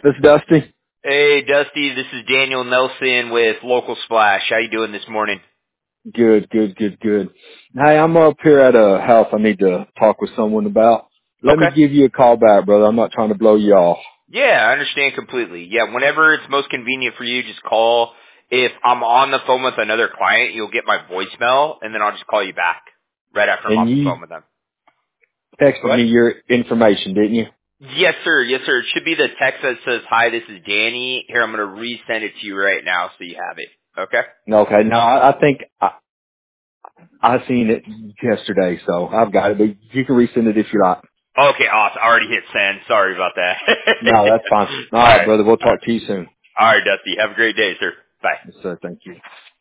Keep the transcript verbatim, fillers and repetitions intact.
This is Dusty. Hey, Dusty, this is Daniel Nelson with Local Splash. How you doing this morning? Good, good, good, good. Hey, I'm up here at a house I need to talk with someone about. Let me Okay. give you a call back, brother. I'm not trying to blow you off. Yeah, I understand completely. Yeah, whenever it's most convenient for you, just call. If I'm on the phone with another client, you'll get my voicemail, and then I'll just call you back right after I'm And off the you phone with them. Go texted me ahead. your information, didn't you? Yes, sir. Yes, sir. It should be the text that says, "Hi, this is Danny." Here, I'm going to resend it to you right now so you have it. Okay? Okay. No, I, I think I, I seen it yesterday, so I've got it. But you can resend it if you like. Okay, awesome. I already hit send. Sorry about that. No, that's fine. All All right, right. brother. We'll All right. talk to you soon. All right, Dusty. Have a great day, sir. Bye. Yes, sir. Thank you.